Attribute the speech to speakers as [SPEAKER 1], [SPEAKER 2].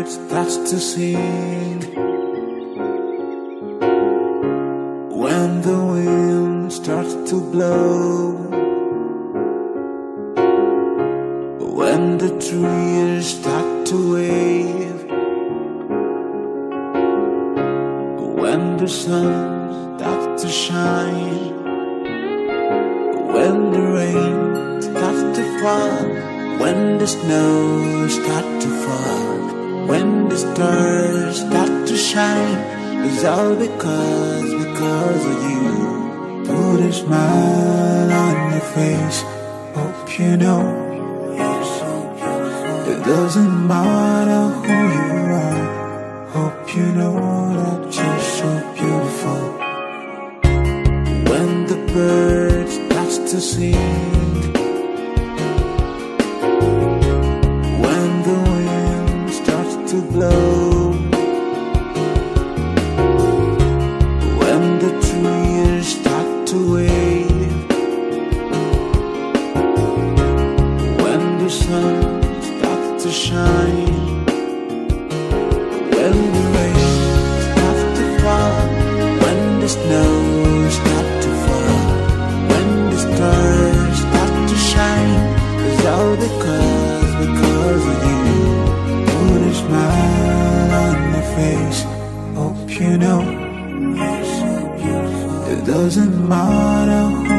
[SPEAKER 1] starts to sing, when the wind starts to blow, when the trees start to wave, when the sun starts to shine, when the rain starts to fall, when the snow starts to fall, when the stars start to shine. It's all because of you. Put a smile on your face. Hope you know you're so beautiful. It doesn't matter who you are. Hope you know that you're so beautiful. When the bird starts to sing, when the wind starts to blow, when the trees start to wave, when the sun starts to shine, when the rain starts to fall, when the snow starts to fall, when the stars start to shine. It's all because of you. Put a smile on your face. Hope you know you're so beautiful. It doesn't matter